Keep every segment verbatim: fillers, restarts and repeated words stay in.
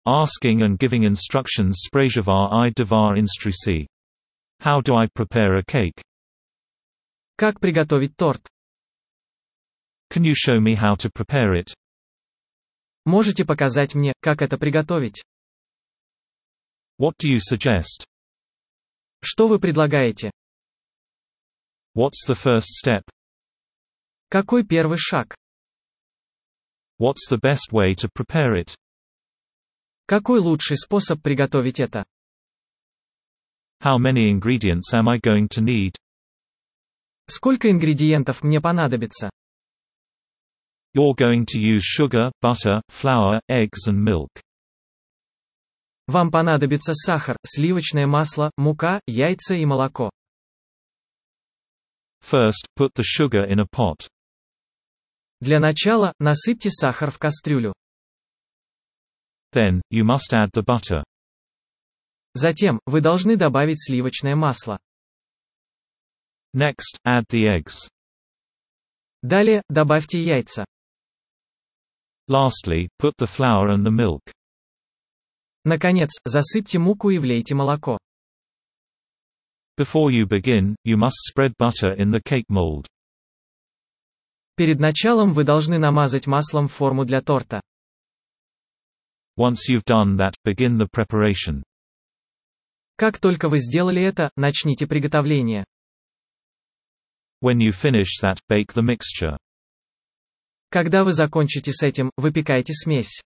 Asking and giving instructions sprzevar I devar instruksi. How do I prepare a cake? Как приготовить торт? Can you show me how to prepare it? Можете показать мне, как это приготовить? What do you suggest? Что вы предлагаете? What's the first step? Какой первый шаг? What's the best way to prepare it? Какой лучший способ приготовить это? How many ingredients am I going to need? Сколько ингредиентов мне понадобится? You're going to use sugar, butter, flour, eggs and milk. Вам понадобится сахар, сливочное масло, мука, яйца и молоко. First, put the sugar in a pot. Для начала, насыпьте сахар в кастрюлю. Then, you must add the butter. Затем, вы должны добавить сливочное масло. Next, add the eggs. Далее, добавьте яйца. Lastly, put the flour and the milk. Наконец, засыпьте муку и влейте молоко. Before you begin, you must spread butter in the cake mold. Перед началом вы должны намазать маслом форму для торта. Once you've done that, begin the preparation. Как только вы сделали это, начните приготовление. When you finish that, bake the mixture. Когда вы закончите с этим, выпекайте смесь.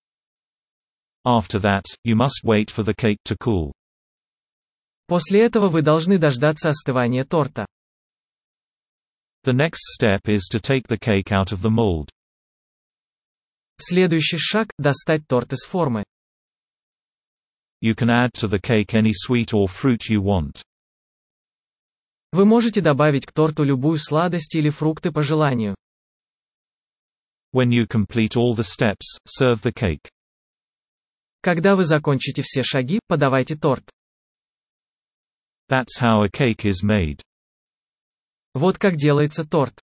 After that, you must wait for the cake to cool. После этого вы должны дождаться остывания торта. The next step is to take the cake out of the mold. Следующий шаг – достать торт из формы. You can add to the cake any sweet or fruit you want. Вы можете добавить к торту любую сладость или фрукты по желанию. When you complete all the steps, serve the cake. Когда вы закончите все шаги, подавайте торт. That's how a cake is made. Вот как делается торт.